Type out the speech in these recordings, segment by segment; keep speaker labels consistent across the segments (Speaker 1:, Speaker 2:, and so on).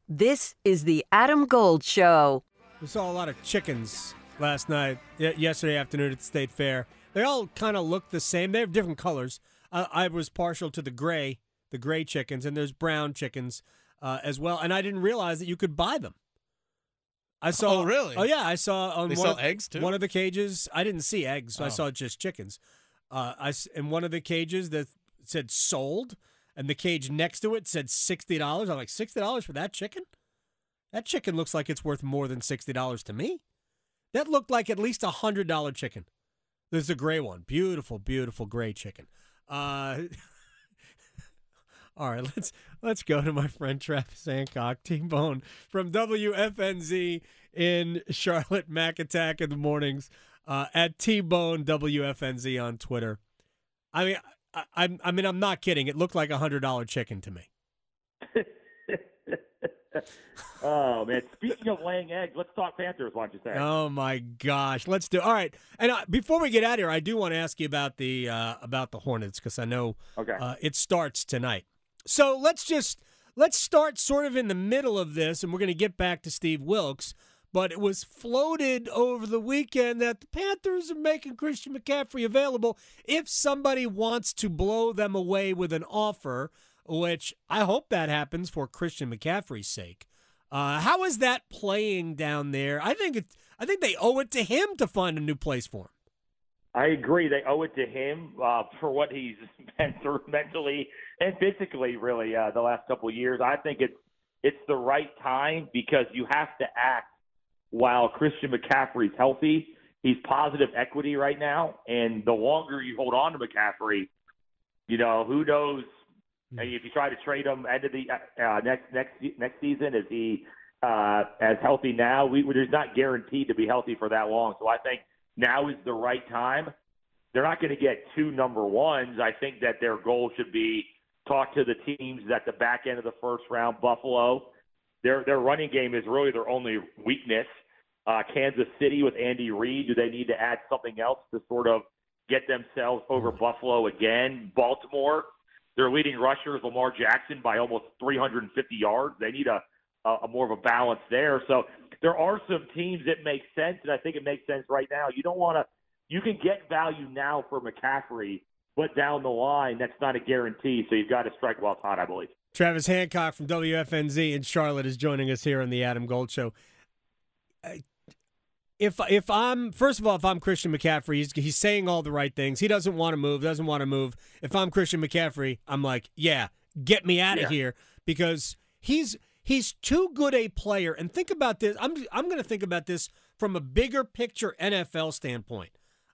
Speaker 1: This is the Adam Gold Show.
Speaker 2: We saw a lot of chickens last night, yesterday afternoon at the State Fair. They all kind of look the same. They have different colors. I was partial to the gray chickens, and there's brown chickens as well. And I didn't realize that you could buy them. I saw.
Speaker 3: Oh, really?
Speaker 2: Oh, yeah. I saw on
Speaker 3: They sell eggs too.
Speaker 2: One of the cages. I didn't see eggs.
Speaker 3: Oh.
Speaker 2: I saw just chickens. In one of the cages that said sold, and the cage next to it said $60. I'm like, $60 for that chicken? That chicken looks like it's worth more than $60 to me. That looked like at least $100 chicken. There's a gray one. Beautiful, beautiful gray chicken. All right, let's go to my friend Travis Hancock, T-Bone from WFNZ in Charlotte, Mac Attack in the mornings, at T-Bone WFNZ on Twitter. I mean, I'm not kidding. It looked like $100 chicken to me.
Speaker 4: Oh, man. Speaking of laying eggs, let's talk Panthers, why don't you say?
Speaker 2: Oh, my gosh. Let's do it. All right. And before we get out of here, I do want to ask you about the Hornets because I know it starts tonight. So let's start sort of in the middle of this, and we're going to get back to Steve Wilks. But it was floated over the weekend that the Panthers are making Christian McCaffrey available if somebody wants to blow them away with an offer, which I hope that happens for Christian McCaffrey's sake. How is that playing down there? I think they owe it to him to find a new place for him.
Speaker 4: I agree. They owe it to him for what he's been through mentally and physically, really, the last couple of years. I think it's the right time because you have to act while Christian McCaffrey's healthy. He's positive equity right now, and the longer you hold on to McCaffrey, who knows? If you try to trade him end of the next season, is he as healthy now? He's not guaranteed to be healthy for that long. So I think now is the right time. They're not going to get two number ones. I think that their goal should be talk to the teams at the back end of the first round. Buffalo, their running game is really their only weakness. Kansas City with Andy Reid, do they need to add something else to sort of get themselves over Buffalo again? Baltimore, their leading rusher is Lamar Jackson by almost 350 yards. They need a more of a balance there. So there are some teams that make sense, and I think it makes sense right now. You can get value now for McCaffrey, but down the line, that's not a guarantee. So you've got to strike while it's hot, I believe.
Speaker 2: Travis Hancock from WFNZ in Charlotte is joining us here on the Adam Gold Show. If I'm Christian McCaffrey, he's saying all the right things. He doesn't want to move. If I'm Christian McCaffrey, I'm like, yeah, get me out of here because he's too good a player. And think about this. I'm going to think about this from a bigger picture NFL standpoint.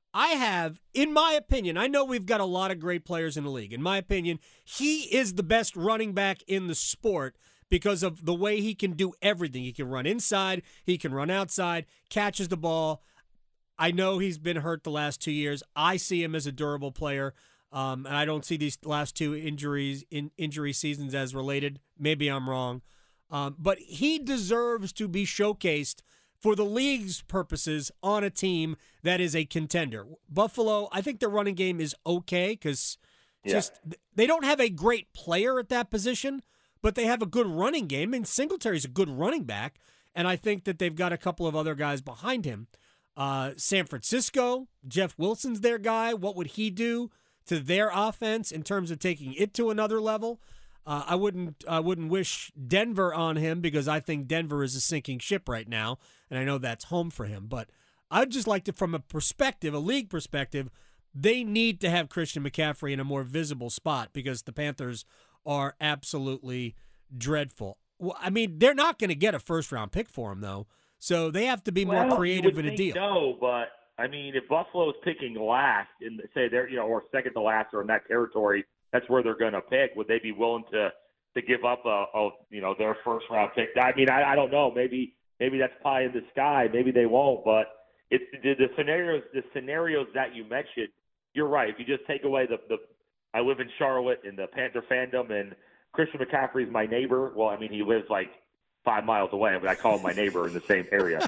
Speaker 2: In my opinion, I know we've got a lot of great players in the league. In my opinion, he is the best running back in the sport because of the way he can do everything. He can run inside, he can run outside, catches the ball. I know he's been hurt the last 2 years. I see him as a durable player, and I don't see these last two injury seasons as related. Maybe I'm wrong. But he deserves to be showcased for the league's purposes on a team that is a contender. Buffalo, I think their running game is okay because they don't have a great player at that position, but they have a good running game, and Singletary's a good running back, and I think that they've got a couple of other guys behind him. San Francisco, Jeff Wilson's their guy. What would he do to their offense in terms of taking it to another level? I wouldn't wish Denver on him because I think Denver is a sinking ship right now, and I know that's home for him. But I'd just like to, from a league perspective, they need to have Christian McCaffrey in a more visible spot because the Panthers are absolutely dreadful. Well, I mean, they're not going to get a first-round pick for him, though, so they have to be more creative in a deal.
Speaker 4: No, but, I mean, if Buffalo's picking last, say they're or second to last or in that territory, that's where they're going to pick. Would they be willing to give up their first round pick? I mean, I don't know. Maybe that's pie in the sky. Maybe they won't. But it's the scenarios that you mentioned. You're right. If you just take away I live in Charlotte and the Panther fandom, and Christian McCaffrey's my neighbor. Well, I mean, he lives like 5 miles away, but I call him my neighbor in the same area.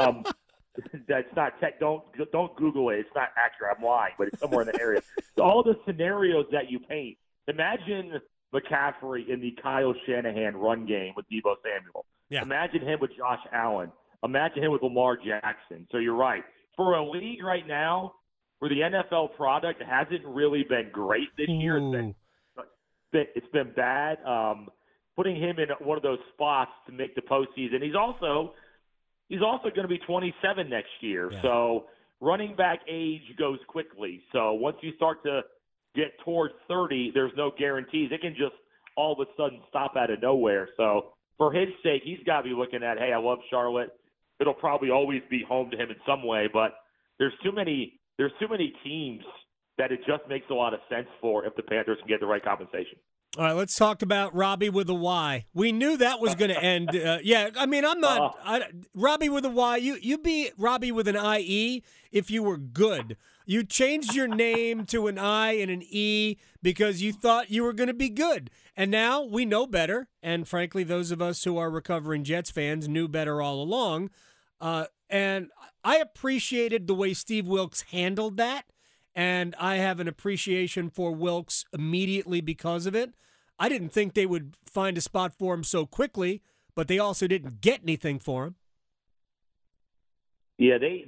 Speaker 4: That's not tech. Don't Google it. It's not accurate. I'm lying, but it's somewhere in the area. So all the scenarios that you paint. Imagine McCaffrey in the Kyle Shanahan run game with Deebo Samuel.
Speaker 2: Yeah.
Speaker 4: Imagine him with Josh Allen. Imagine him with Lamar Jackson. So you're right. For a league right now where the NFL product hasn't really been great this year, it's been bad. Putting him in one of those spots to make the postseason. He's also going to be 27 next year.
Speaker 2: Yeah.
Speaker 4: So running back age goes quickly. So once you start to get towards 30, there's no guarantees. It can just all of a sudden stop out of nowhere. So for his sake, he's got to be looking at, hey, I love Charlotte. It'll probably always be home to him in some way, but there's too many teams that it just makes a lot of sense for if the Panthers can get the right compensation.
Speaker 2: All right, let's talk about Robbie with a Y. We knew that was going to end. Yeah, I mean, I'm not Robbie with a Y. You be Robbie with an IE if you were good. You changed your name to an I and an E because you thought you were going to be good. And now we know better. And frankly, those of us who are recovering Jets fans knew better all along. And I appreciated the way Steve Wilks handled that. And I have an appreciation for Wilks immediately because of it. I didn't think they would find a spot for him so quickly, but they also didn't get anything for him.
Speaker 4: Yeah, they've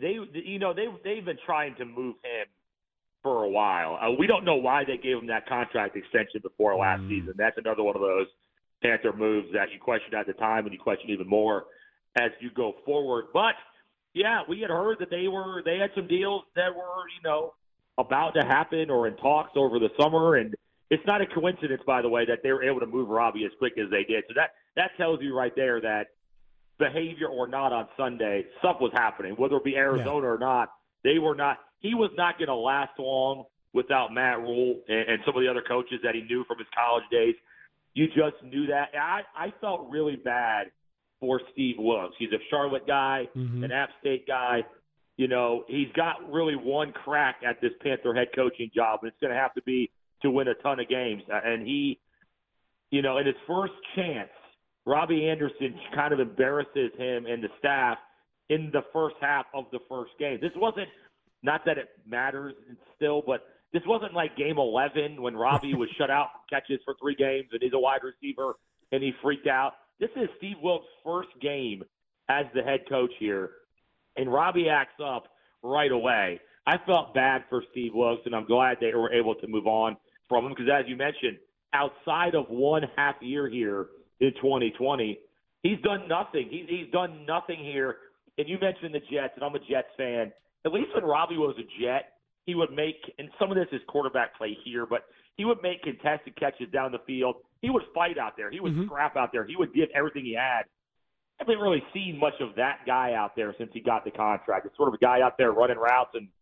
Speaker 4: been trying to move him for a while. We don't know why they gave him that contract extension before last season. That's another one of those Panther moves that you questioned at the time and you question even more as you go forward. But yeah, we had heard that they had some deals that were, about to happen or in talks over the summer, and it's not a coincidence, by the way, that they were able to move Robbie as quick as they did. So that tells you right there that behavior or not on Sunday, stuff was happening, whether it be Arizona or not. They were not. He was not going to last long without Matt Rule and some of the other coaches that he knew from his college days. You just knew that. I felt really bad for Steve Wilks. He's a Charlotte guy, an App State guy. He's got really one crack at this Panther head coaching job, and it's going to have to be to win a ton of games. And he, in his first chance, Robbie Anderson kind of embarrasses him and the staff in the first half of the first game. This wasn't, not that it matters still, but this wasn't like game 11 when Robbie was shut out from catches for 3 games and he's a wide receiver and he freaked out. This is Steve Wilks' first game as the head coach here. And Robbie acts up right away. I felt bad for Steve Wilks, and I'm glad they were able to move on from him because, as you mentioned, outside of 1 half year here in 2020, he's done nothing. He's done nothing here. And you mentioned the Jets, and I'm a Jets fan. At least when Robbie was a Jet, he would make – and some of this is quarterback play here, but he would make contested catches down the field. He would fight out there. He would scrap out there. He would give everything he had. I haven't really seen much of that guy out there since he got the contract. It's sort of a guy out there running routes, and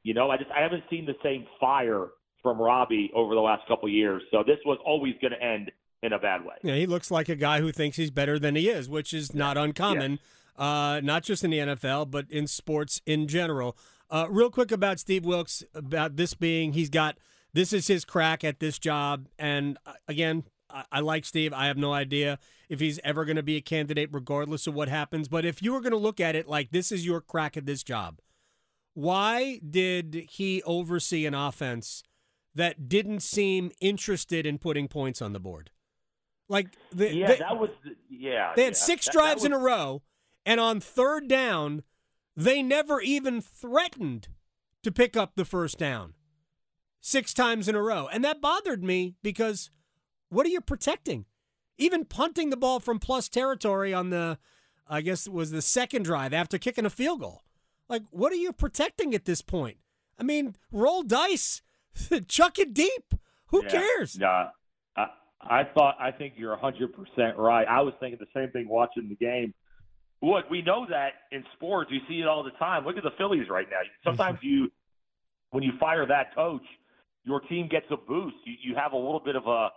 Speaker 4: I haven't seen the same fire from Robbie over the last couple of years. So this was always going to end in a bad way.
Speaker 2: Yeah, he looks like a guy who thinks he's better than he is, which is not uncommon, not just in the NFL, but in sports in general. Real quick about Steve Wilks, about this being this is his crack at this job, and again, I like Steve. I have no idea if he's ever going to be a candidate regardless of what happens. But if you were going to look at it like this is your crack at this job, why did he oversee an offense that didn't seem interested in putting points on the board? Like they had 6 drives in a row, and on 3rd down, they never even threatened to pick up the first down 6 times in a row. And that bothered me because what are you protecting? Even punting the ball from plus territory on I guess it was the 2nd drive after kicking a field goal. Like, what are you protecting at this point? I mean, roll dice, chuck it deep. Who cares?
Speaker 4: Yeah, I think you're 100% right. I was thinking the same thing watching the game. Look, we know that in sports, you see it all the time. Look at the Phillies right now. Sometimes when you fire that coach, your team gets a boost. You have a little bit of a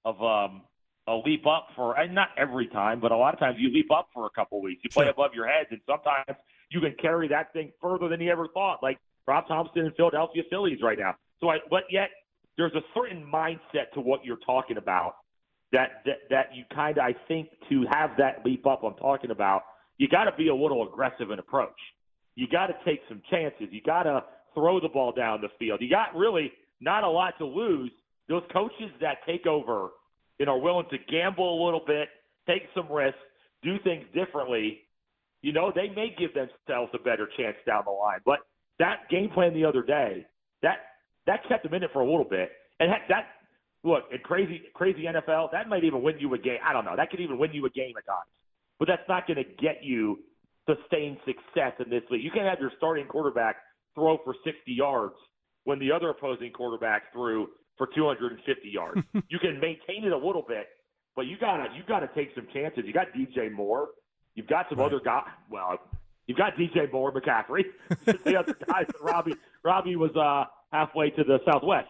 Speaker 4: leap up for, and not every time, but a lot of times you leap up for a couple weeks. You play above your heads, and sometimes you can carry that thing further than you ever thought, like Rob Thompson and Philadelphia Phillies right now. But yet there's a certain mindset to what you're talking about that you kind of, I think, to have that leap up I'm talking about, you got to be a little aggressive in approach. You got to take some chances. You got to throw the ball down the field. You got really not a lot to lose. Those coaches that take over and are willing to gamble a little bit, take some risks, do things differently, they may give themselves a better chance down the line. But that game plan the other day, that kept them in it for a little bit. And look, in crazy NFL, that might even win you a game. I don't know. That could even win you a game at times. But that's not going to get you sustained success in this league. You can't have your starting quarterback throw for 60 yards when the other opposing quarterback threw for 250 yards. You can maintain it a little bit, but you gotta take some chances. You got DJ Moore. You've got some other guys. Well, you've got DJ Moore, McCaffrey. The other guys, Robbie was halfway to the Southwest.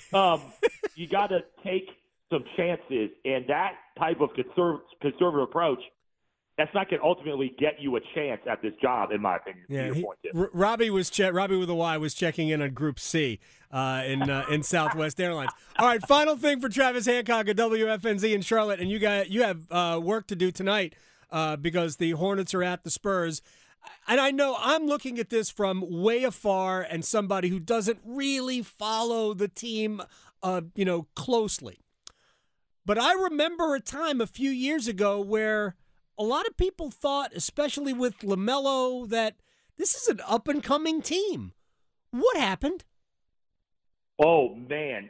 Speaker 4: You got to take some chances, and that type of conservative approach, that's not going to ultimately get you a chance at this job, in my opinion.
Speaker 2: Yeah, Robbie with a Y was checking in on Group C in Southwest Airlines. All right, final thing for Travis Hancock at WFNZ in Charlotte, and you have work to do tonight because the Hornets are at the Spurs. And I know I'm looking at this from way afar and somebody who doesn't really follow the team, closely. But I remember a time a few years ago where a lot of people thought, especially with LaMelo, that this is an up-and-coming team. What happened?
Speaker 4: Oh, man.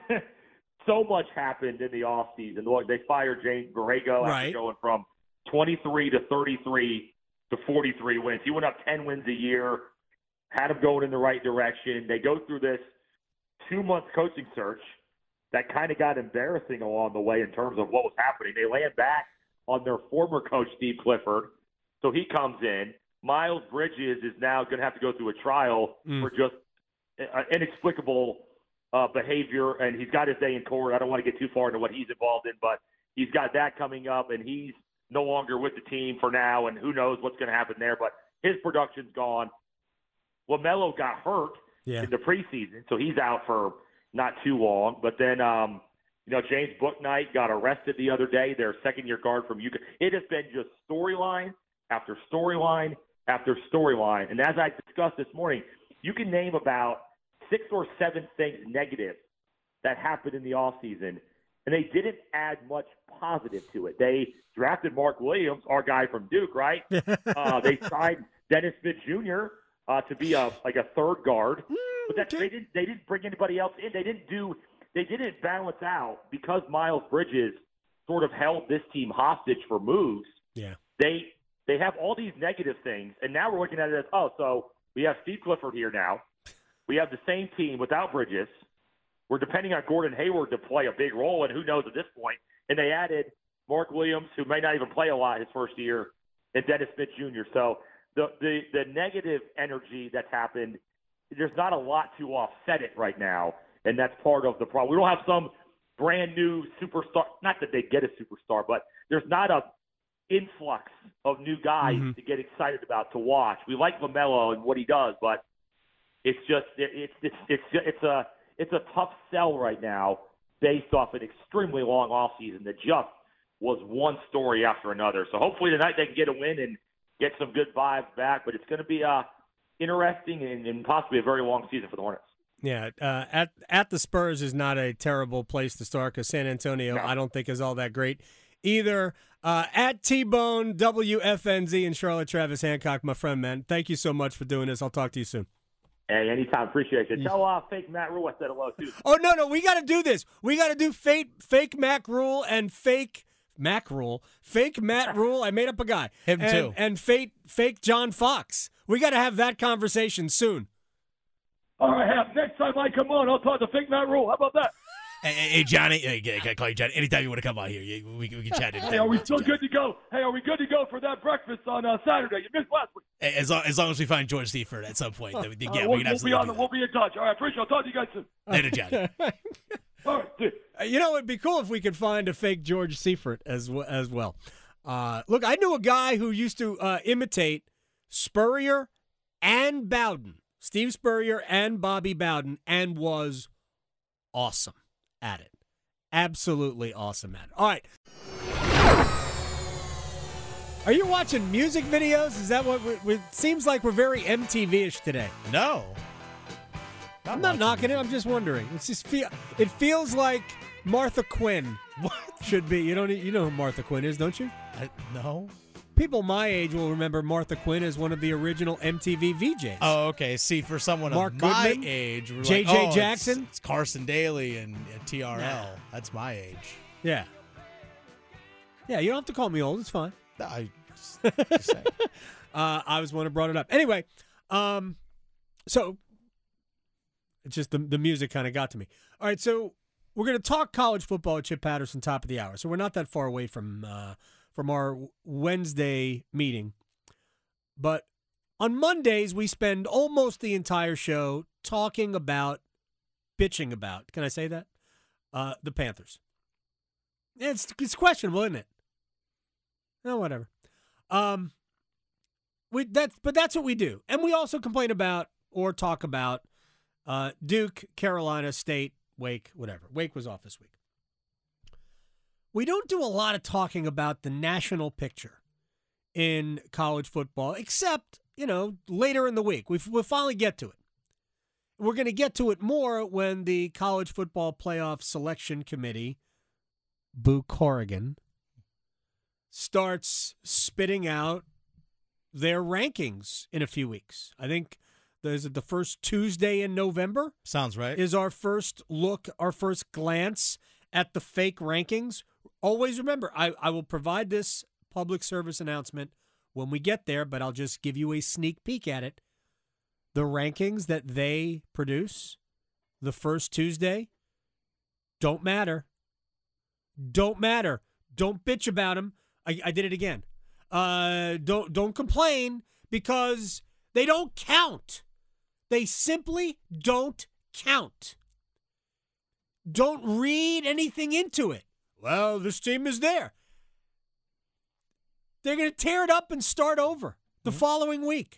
Speaker 4: So much happened in the offseason. Look, they fired James Borrego after going from 23 to 33 to 43 wins. He went up 10 wins a year, had him going in the right direction. They go through this 2-month coaching search that kind of got embarrassing along the way in terms of what was happening. They land back on their former coach, Steve Clifford. So he comes in. Miles Bridges is now going to have to go through a trial for just inexplicable behavior, and he's got his day in court. I don't want to get too far into what he's involved in, but he's got that coming up, and he's no longer with the team for now, and who knows what's going to happen there. But his production's gone. LaMelo got hurt in the preseason, so he's out for not too long. But then James Bouknight got arrested the other day, their second-year guard from UConn. It has been just storyline after storyline after storyline. And as I discussed this morning, you can name about 6 or 7 things negative that happened in the offseason, and they didn't add much positive to it. They drafted Mark Williams, our guy from Duke, right? They signed Dennis Smith Jr. To be a third guard. But they didn't bring anybody else in. They didn't balance out because Miles Bridges sort of held this team hostage for moves.
Speaker 2: Yeah.
Speaker 4: They have all these negative things, and now we're looking at it as, so we have Steve Clifford here now. We have the same team without Bridges. We're depending on Gordon Hayward to play a big role, and who knows at this point. And they added Mark Williams, who may not even play a lot his first year, and Dennis Smith Jr. So the negative energy that's happened, there's not a lot to offset it right now, and that's part of the problem. We don't have some brand new superstar. Not that they get a superstar, but there's not a influx of new guys to get excited about to watch. We like LaMelo and what he does, but it's just it's a tough sell right now based off an extremely long offseason that just was one story after another. So hopefully tonight they can get a win and get some good vibes back, but it's going to be interesting and possibly a very long season for the Hornets.
Speaker 2: Yeah, at the Spurs is not a terrible place to start because San Antonio I don't think is all that great either. At T-Bone, WFNZ in Charlotte, Travis Hancock, my friend, man. Thank you so much for doing this. I'll talk to you soon.
Speaker 4: Hey, anytime. Appreciate it. Tell fake Matt Rule I said hello, too.
Speaker 2: Oh, no. We got to do this. We got to do fake Mac Rule and fake Mac Rule. Fake Matt Rule. I made up a guy.
Speaker 3: Him too.
Speaker 2: And fake John Fox. We got to have that conversation soon.
Speaker 4: All right, next time I come on, I'll talk to fake Matt Rule. How about that?
Speaker 3: Hey, Johnny. Can I call you Johnny? Anytime you want to come out here, we can chat.
Speaker 4: Hey, are we still good to go? Hey, are we good to go for that breakfast on Saturday? You missed last week.
Speaker 3: As long as we find George Seifert at some point, then, we can
Speaker 4: we'll be in touch. All right, appreciate it. I'll talk to you guys soon.
Speaker 3: Later, Johnny.
Speaker 4: All right.
Speaker 2: It'd be cool if we could find a fake George Seifert as well. Look, I knew a guy who used to imitate Spurrier and Bowden, Steve Spurrier and Bobby Bowden, and was awesome at it. Absolutely awesome at it. All right. Are you watching music videos? Is that what it seems like we're very MTV-ish today?
Speaker 3: No.
Speaker 2: I'm not knocking it. I'm just wondering. It feels like Martha Quinn should be. You know who Martha Quinn is, don't you?
Speaker 3: No.
Speaker 2: People my age will remember Martha Quinn as one of the original MTV VJs.
Speaker 3: Oh, okay. See, for someone
Speaker 2: Mark
Speaker 3: of my
Speaker 2: Goodman,
Speaker 3: age, we're
Speaker 2: J.J.
Speaker 3: like, oh,
Speaker 2: Jackson?
Speaker 3: It's Carson Daly and TRL.
Speaker 2: Nah.
Speaker 3: That's my age.
Speaker 2: Yeah. Yeah, you don't have to call me old. It's fine.
Speaker 3: No, just saying.
Speaker 2: I was the one who brought it up. Anyway, so it's just the music kind of got to me. All right, so we're going to talk college football with Chip Patterson, top of the hour. So we're not that far away from our Wednesday meeting. But on Mondays, we spend almost the entire show talking about, bitching about, can I say that? The Panthers. It's questionable, isn't it? No, whatever. But that's what we do. And we also complain about or talk about Duke, Carolina, State, Wake, whatever. Wake was off this week. We don't do a lot of talking about the national picture in college football, except, later in the week. We'll finally get to it. We're going to get to it more when the College Football Playoff Selection Committee, Boo Corrigan, starts spitting out their rankings in a few weeks. I think the first Tuesday in November.
Speaker 3: Sounds right.
Speaker 2: Is our first look, our first glance at the fake rankings. Always remember, I will provide this public service announcement when we get there, but I'll just give you a sneak peek at it. The rankings that they produce the first Tuesday don't matter. Don't matter. Don't bitch about them. I did it again. Don't complain because they don't count. They simply don't count. Don't read anything into it. Well, this team is there. They're going to tear it up and start over the following week.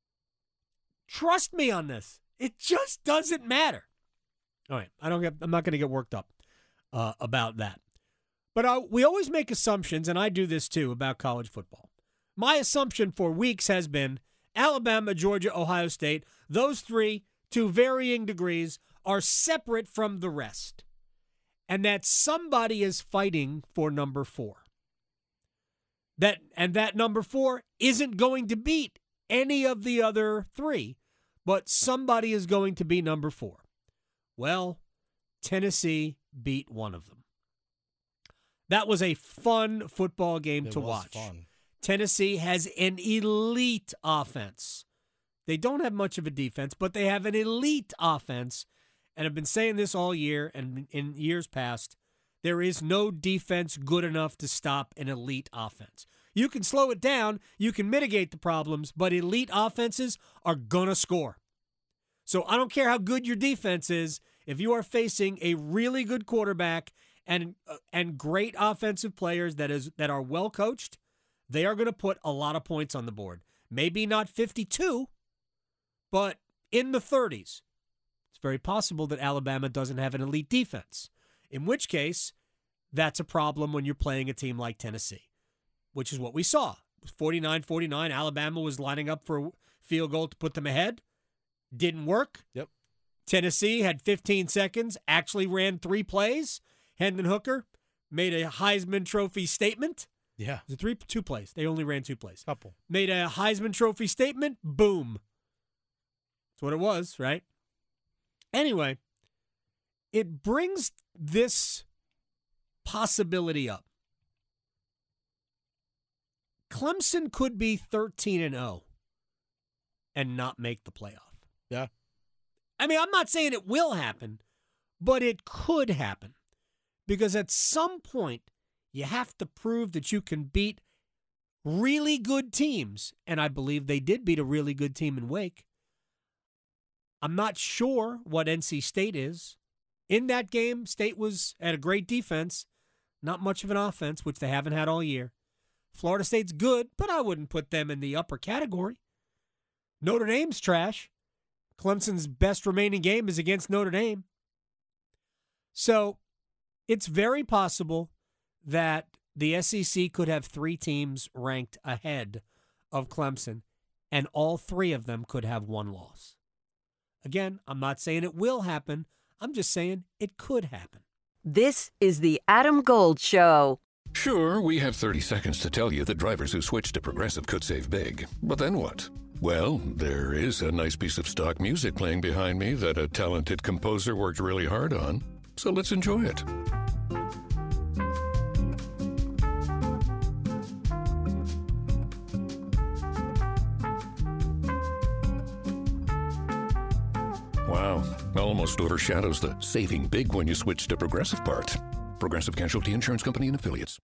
Speaker 2: Trust me on this. It just doesn't matter. All right, I'm not going to get worked up about that. But we always make assumptions, and I do this too, about college football. My assumption for weeks has been Alabama, Georgia, Ohio State, those three, to varying degrees, are separate from the rest. And that somebody is fighting for number 4. That number 4 isn't going to beat any of the other 3, but somebody is going to be number 4. Well, Tennessee beat one of them. That was a fun football game to watch.
Speaker 3: Fun.
Speaker 2: Tennessee has an elite offense. They don't have much of a defense, but they have an elite offense. And I've been saying this all year and in years past. There is no defense good enough to stop an elite offense. You can slow it down, you can mitigate the problems, but elite offenses are going to score. So I don't care how good your defense is, if you are facing a really good quarterback and great offensive players that are well coached, they are going to put a lot of points on the board. Maybe not 52, but in the 30s. It's very possible that Alabama doesn't have an elite defense, in which case that's a problem when you're playing a team like Tennessee, which is what we saw. It was 49-49. Alabama was lining up for a field goal to put them ahead. Didn't work.
Speaker 3: Yep.
Speaker 2: Tennessee had 15 seconds, actually ran 3 plays. Hendon Hooker made a Heisman Trophy statement.
Speaker 3: Yeah.
Speaker 2: Was it 2 plays? They only ran 2 plays.
Speaker 3: Couple.
Speaker 2: Made a Heisman Trophy statement. Boom. That's what it was, right? Anyway, it brings this possibility up. Clemson could be 13-0 and not make the playoff.
Speaker 3: Yeah.
Speaker 2: I mean, I'm not saying it will happen, but it could happen. Because at some point, you have to prove that you can beat really good teams. And I believe they did beat a really good team in Wake. I'm not sure what NC State is. In that game, State had a great defense, not much of an offense, which they haven't had all year. Florida State's good, but I wouldn't put them in the upper category. Notre Dame's trash. Clemson's best remaining game is against Notre Dame. So it's very possible that the SEC could have 3 teams ranked ahead of Clemson, and all 3 of them could have 1 loss. Again, I'm not saying it will happen. I'm just saying it could happen.
Speaker 1: This is the Adam Gold Show.
Speaker 5: Sure, we have 30 seconds to tell you that drivers who switch to Progressive could save big. But then what? Well, there is a nice piece of stock music playing behind me that a talented composer worked really hard on. So let's enjoy it. Wow, almost overshadows the saving big when you switch to Progressive part. Progressive Casualty Insurance Company and Affiliates.